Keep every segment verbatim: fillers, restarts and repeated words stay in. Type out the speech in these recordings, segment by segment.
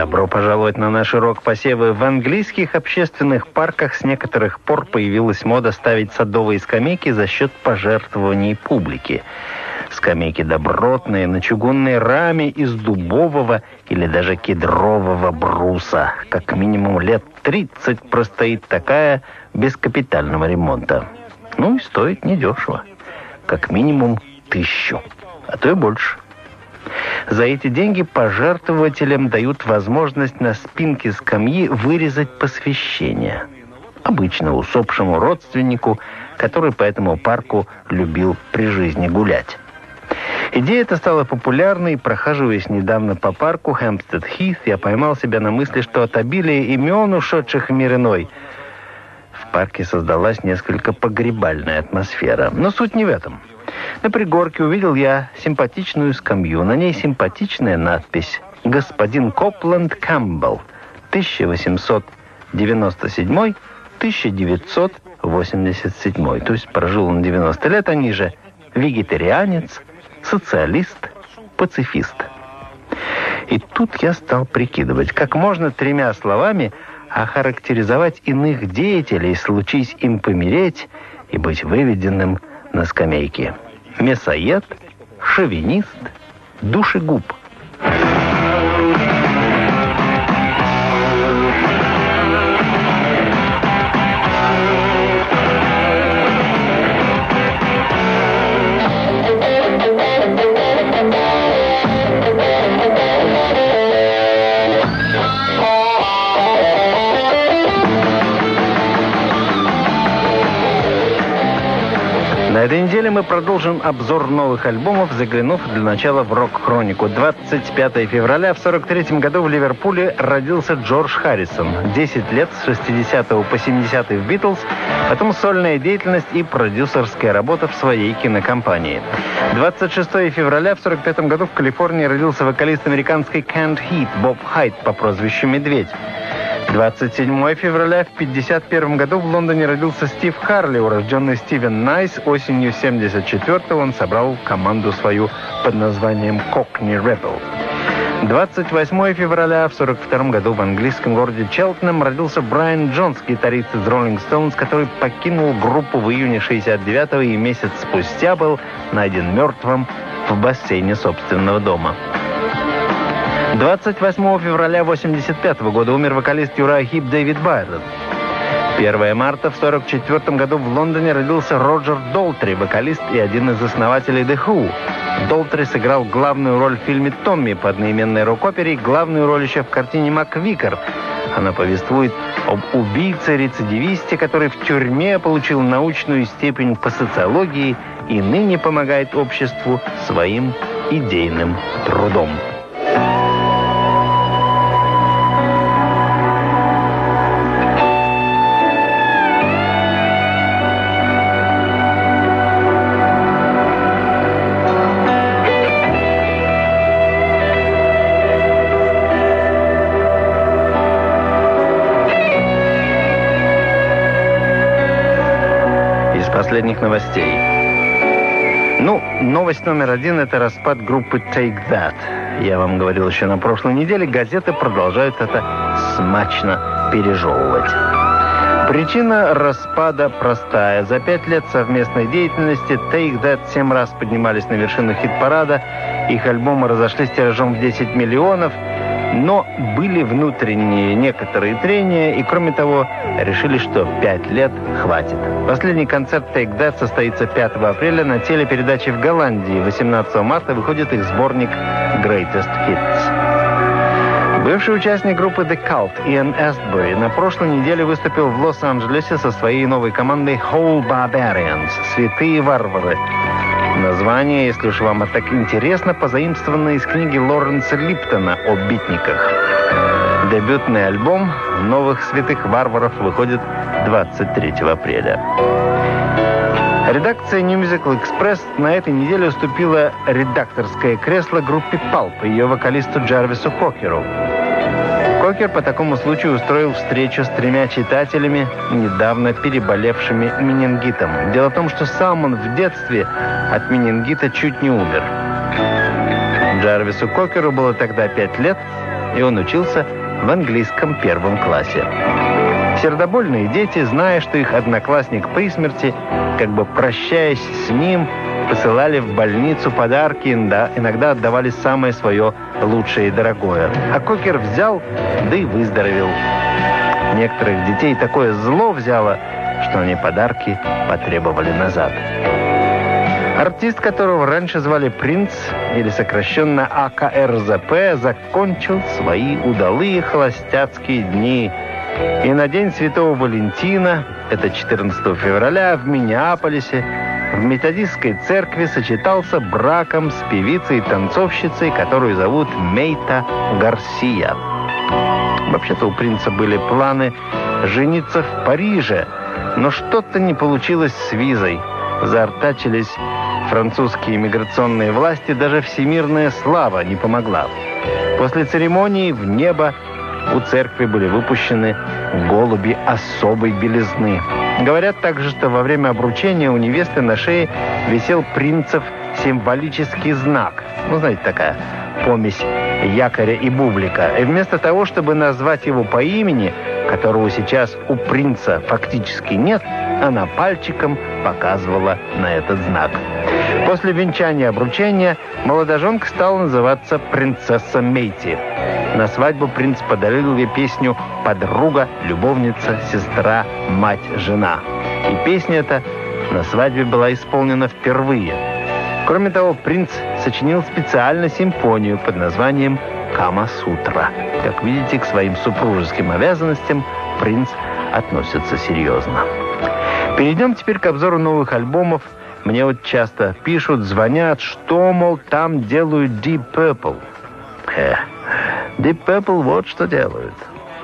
Добро пожаловать на наши рок-посевы. В английских общественных парках с некоторых пор появилась мода ставить садовые скамейки за счет пожертвований публики. Скамейки добротные, на чугунной раме из дубового или даже кедрового бруса. Как минимум лет тридцать простоит такая без капитального ремонта. Ну и стоит недешево. Как минимум тысячу, а то и больше. За эти деньги пожертвователям дают возможность на спинке скамьи вырезать посвящение. Обычно усопшему родственнику, который по этому парку любил при жизни гулять. Идея эта стала популярной, и, прохаживаясь недавно по парку Хэмпстед-Хит, я поймал себя на мысли, что от обилия имен, ушедших в мир иной, в парке создалась несколько погребальная атмосфера. Но суть не в этом. На пригорке увидел я симпатичную скамью. На ней симпатичная надпись «Господин Копланд Кэмпбелл, тысяча восемьсот девяносто седьмой — тысяча девятьсот восемьдесят седьмой». То есть прожил он девяносто лет, а ниже вегетарианец, социалист, пацифист. И тут я стал прикидывать, как можно тремя словами охарактеризовать иных деятелей, случись им помереть и быть выведенным на скамейке. Мясоед, шовинист, душегуб. На этой неделе мы продолжим обзор новых альбомов, заглянув для начала в рок-хронику. двадцать пятого февраля в сорок третьем году в Ливерпуле родился Джордж Харрисон. десять лет с шестидесятого по семидесятые в «Битлз», потом сольная деятельность и продюсерская работа в своей кинокомпании. двадцать шестого февраля в сорок пятом году в Калифорнии родился вокалист американской Canned Heat Боб Хайт по прозвищу «Медведь». двадцать седьмого февраля в пятьдесят первом году в Лондоне родился Стив Харли, урожденный Стивен Найс. Осенью семьдесят четвёртого он собрал команду свою под названием Cockney Rebel. двадцать восьмого февраля в сорок втором году в английском городе Челтенхэм родился Брайан Джонс, гитарист из Rolling Stones, который покинул группу в июне шестьдесят девятого и месяц спустя был найден мертвым в бассейне собственного дома. двадцать восьмого февраля восемьдесят пятого года умер вокалист Юрай Хип Дэвид Байрон. первого марта в сорок четвёртом году в Лондоне родился Роджер Долтри, вокалист и один из основателей The Who. Долтри сыграл главную роль в фильме «Томми» по одноименной рок-опере и главную роль еще в картине «МакВикер». Она повествует об убийце-рецидивисте, который в тюрьме получил научную степень по социологии и ныне помогает обществу своим идейным трудом. Последних новостей. Ну, новость номер один – это распад группы Take That. Я вам говорил еще на прошлой неделе, газеты продолжают это смачно пережевывать. Причина распада простая. За пять лет совместной деятельности Take That семь раз поднимались на вершину хит-парада. Их альбомы разошлись тиражом в десять миллионов. Но были внутренние некоторые трения, и, кроме того, решили, что пять лет хватит. Последний концерт Take That состоится пятого апреля на телепередаче в Голландии. восемнадцатого марта выходит их сборник Greatest Hits. Бывший участник группы The Cult Иэн Эстбери на прошлой неделе выступил в Лос-Анджелесе со своей новой командой Whole Barbarians – «Святые варвары». Название, если уж вам это так интересно, позаимствовано из книги Лоренса Липтона о битниках. Дебютный альбом «Новых святых варваров» выходит двадцать третьего апреля. Редакция New Musical Express на этой неделе уступила редакторское кресло группе Pulp и ее вокалисту Джарвису Кокеру. Кокер по такому случаю устроил встречу с тремя читателями, недавно переболевшими менингитом. Дело в том, что сам он в детстве от менингита чуть не умер. Джарвису Кокеру было тогда пять лет, и он учился в английском первом классе. Сердобольные дети, зная, что их одноклассник при смерти, как бы прощаясь с ним, посылали в больницу подарки, иногда отдавали самое свое лучшее и дорогое. А Кокер взял, да и выздоровел. Некоторых детей такое зло взяло, что они подарки потребовали назад. Артист, которого раньше звали Принц, или сокращенно А К Р З П, закончил свои удалые холостяцкие дни. И на День Святого Валентина, это четырнадцатого февраля, в Миннеаполисе, в методистской церкви сочетался браком с певицей и танцовщицей, которую зовут Мейта Гарсия. Вообще-то у принца были планы жениться в Париже, но что-то не получилось с визой. Заортачились французские миграционные власти, даже всемирная слава не помогла. После церемонии в небо у церкви были выпущены голуби особой белизны. Говорят также, что во время обручения у невесты на шее висел принцев символический знак. Ну, знаете, такая помесь якоря и бублика. И вместо того, чтобы назвать его по имени, которого сейчас у принца фактически нет, она пальчиком показывала на этот знак. После венчания и обручения молодоженка стала называться принцесса Мейти. На свадьбу принц подарил ей песню «Подруга, любовница, сестра, мать, жена». И песня эта на свадьбе была исполнена впервые. Кроме того, принц сочинил специально симфонию под названием «Кама-сутра». Как видите, к своим супружеским обязанностям принц относится серьезно. Перейдем теперь к обзору новых альбомов. Мне вот часто пишут, звонят, что, мол, там делают Deep Purple. Э, Deep Purple вот что делают.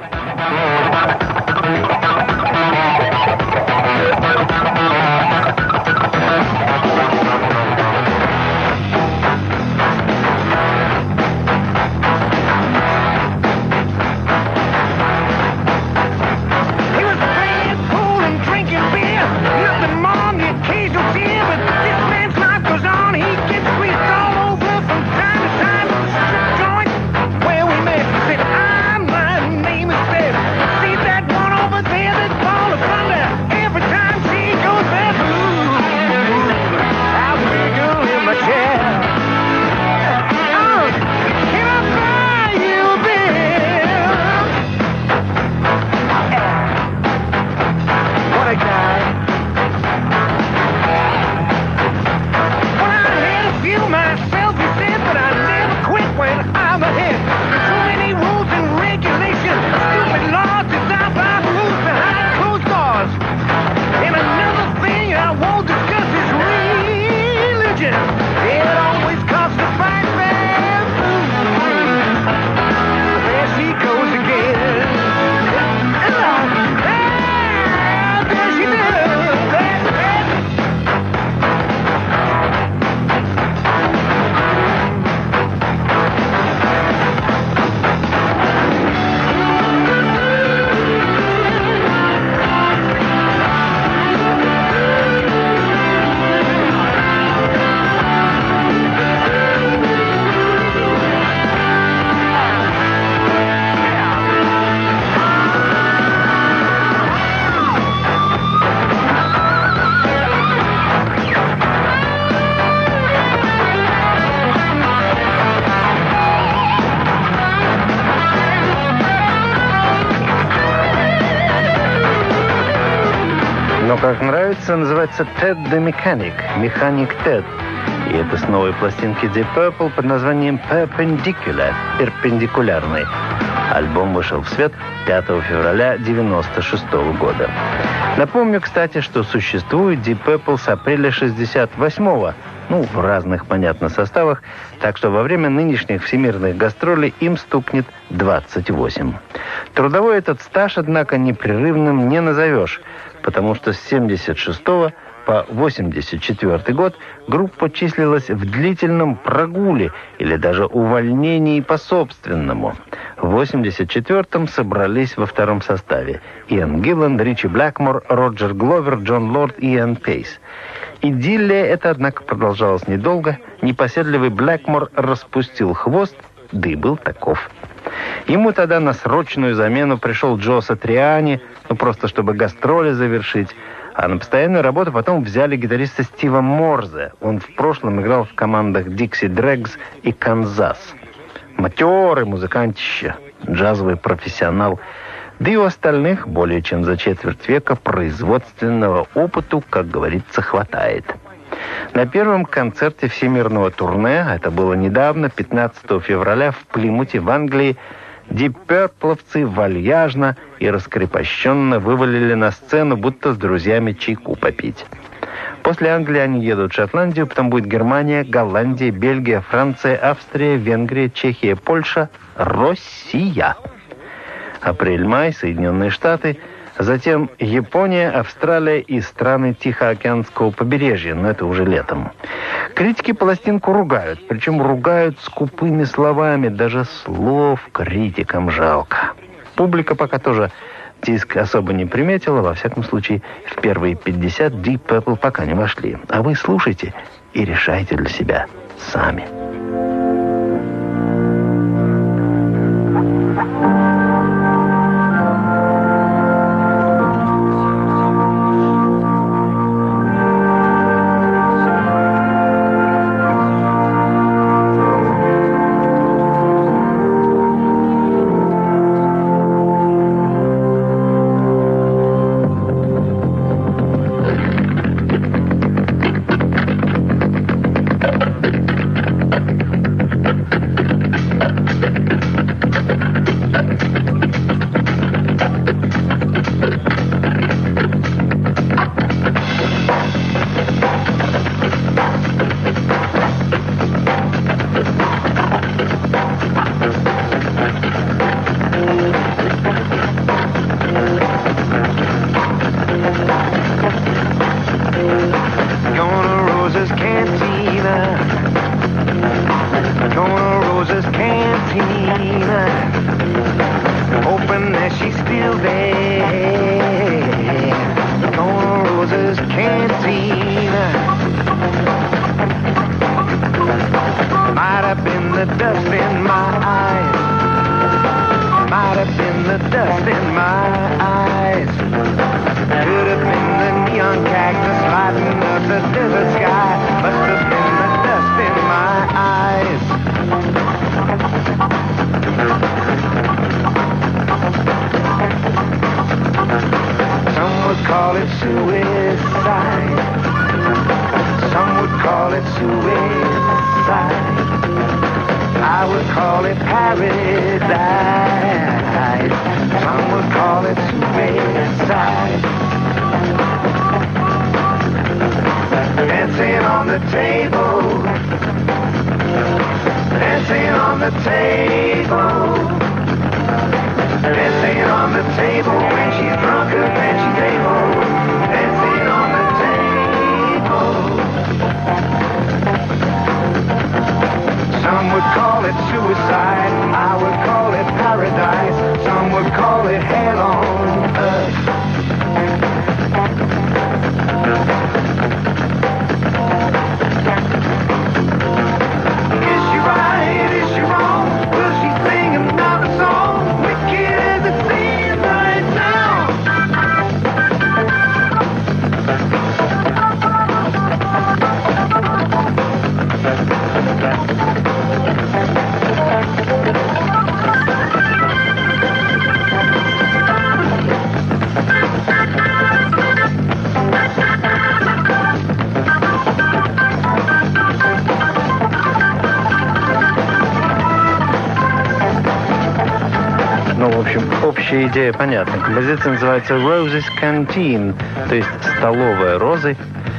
Но, как нравится, называется Ted the Mechanic, механик Тед. И это с новой пластинки Deep Purple под названием Perpendicular, перпендикулярный. Альбом вышел в свет пятого февраля девяносто шестого года. Напомню, кстати, что существует Deep Purple с апреля шестьдесят восьмого, ну, в разных, понятно, составах, так что во время нынешних всемирных гастролей им стукнет двадцать восемь. Трудовой этот стаж, однако, непрерывным не назовешь, потому что с семьдесят шестого по восемьдесят четвёртый год группа числилась в длительном прогуле или даже увольнении по собственному. В восемьдесят четвёртом собрались во втором составе Иэн Гиллан, Ричи Блэкмор, Роджер Гловер, Джон Лорд и Иэн Пейс. Идиллия эта, однако, продолжалась недолго. Непоседливый Блэкмор распустил хвост, да и был таков. Ему тогда на срочную замену пришел Джо Сатриани, ну просто чтобы гастроли завершить. А на постоянную работу потом взяли гитариста Стива Морзе. Он в прошлом играл в командах Dixie Dregs и Канзас. Матерый музыкантище, джазовый профессионал. Да и у остальных более чем за четверть века производственного опыту, как говорится, хватает. На первом концерте всемирного турне, это было недавно, пятнадцатого февраля, в Плимуте в Англии, Deep Purple'овцы вальяжно и раскрепощенно вывалили на сцену, будто с друзьями чайку попить. После Англии они едут в Шотландию, потом будет Германия, Голландия, Бельгия, Франция, Австрия, Венгрия, Чехия, Польша, Россия. Апрель-май, Соединенные Штаты, затем Япония, Австралия и страны Тихоокеанского побережья, но это уже летом. Критики пластинку ругают, причем ругают скупыми словами, даже слов критикам жалко. Публика пока тоже диск особо не приметила, во всяком случае, в первые пятьдесят Deep Purple пока не вошли. А вы слушайте и решайте для себя сами. Общая идея понятна. Композиция называется Rose's Canteen, то есть столовая розы.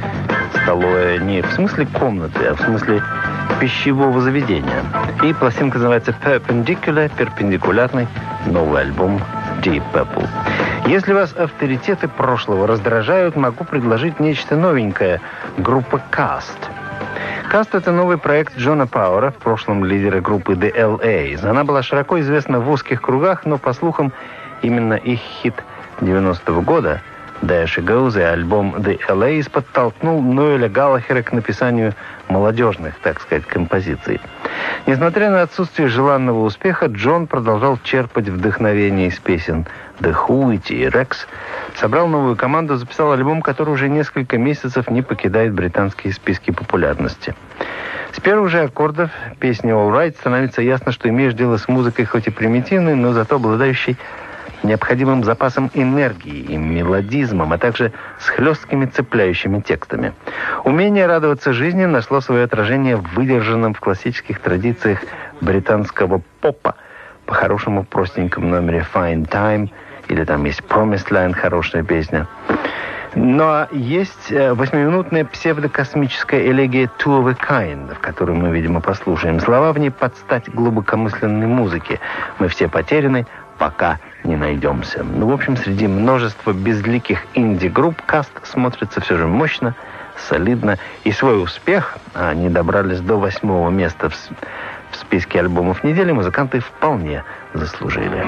Столовая не в смысле комнаты, а в смысле пищевого заведения. И пластинка называется Perpendicular, перпендикулярный, новый альбом Deep Purple. Если вас авторитеты прошлого раздражают, могу предложить нечто новенькое. Группа Cast. Cast — это новый проект Джона Пауэра, в прошлом лидера группы The эл эйс. Она была широко известна в узких кругах, но, по слухам, именно их хит девяностого года «There She Goes» и альбом The эл эйс подтолкнул Ноэля Галлахера к написанию молодежных, так сказать, композиций. Несмотря на отсутствие желанного успеха, Джон продолжал черпать вдохновение из песен The Who и T-Rex, собрал новую команду, записал альбом, который уже несколько месяцев не покидает британские списки популярности. С первых же аккордов песни All Right становится ясно, что имеешь дело с музыкой хоть и примитивной, но зато обладающей необходимым запасом энергии и мелодизмом, а также с хлесткими цепляющими текстами. Умение радоваться жизни нашло свое отражение в выдержанном в классических традициях британского попа, по-хорошему простеньком номере Fine Time, или там есть Promised Land, хорошая песня. Но есть восьмиминутная псевдокосмическая элегия Two of a Kind, в которой мы, видимо, послушаем. Слова в ней под стать глубокомысленной музыке. Мы все потеряны, пока не найдемся. Ну, в общем, среди множества безликих инди-групп Каст смотрится все же мощно, солидно. И свой успех, а они добрались до восьмого места в, в списке альбомов недели, музыканты вполне заслужили.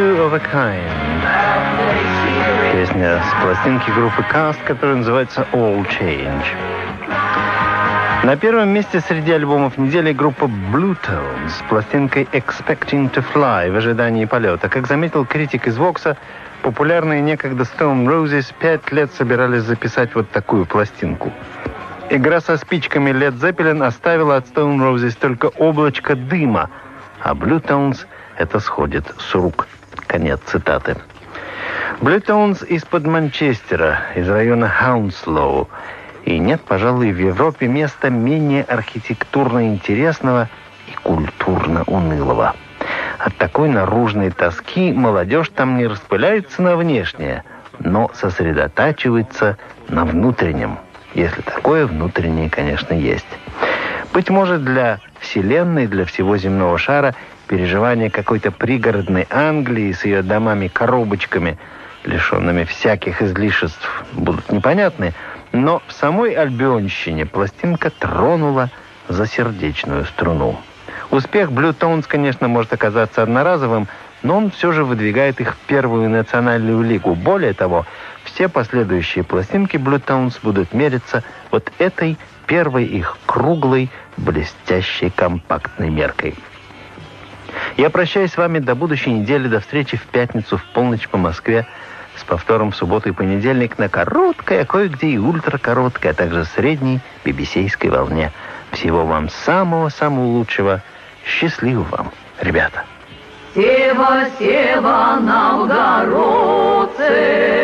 Two of a Kind. Песня с пластинки группы Cast, которая называется All Change. На первом месте среди альбомов недели группа Bluetones с пластинкой Expecting to Fly, в ожидании полета. Как заметил критик из Вокса, популярные некогда Stone Roses пять лет собирались записать вот такую пластинку. Игра со спичками Led Zeppelin оставила от Stone Roses только облачко дыма, а Bluetones это сходит с рук. Конец цитаты. Bluetones из-под Манчестера, из района Хаунслоу. И нет, пожалуй, в Европе места менее архитектурно интересного и культурно унылого. От такой наружной тоски молодежь там не распыляется на внешнее, но сосредотачивается на внутреннем, если такое внутреннее, конечно, есть. Быть может, для Вселенной, для всего земного шара переживание какой-то пригородной Англии с ее домами-коробочками, лишенными всяких излишеств, будут непонятны, но в самой Альбионщине пластинка тронула за сердечную струну. Успех Bluetones, конечно, может оказаться одноразовым, но он все же выдвигает их в первую национальную лигу. Более того, все последующие пластинки Bluetones будут мериться вот этой первой их круглой, блестящей, компактной меркой. Я прощаюсь с вами до будущей недели, до встречи в пятницу в полночь по Москве, с повтором в субботу и понедельник на короткой, а кое-где и ультракороткой, а также средней би би си-ской волне. Всего вам самого-самого лучшего. Счастливо вам, ребята. Сева, сева, Новгородцы,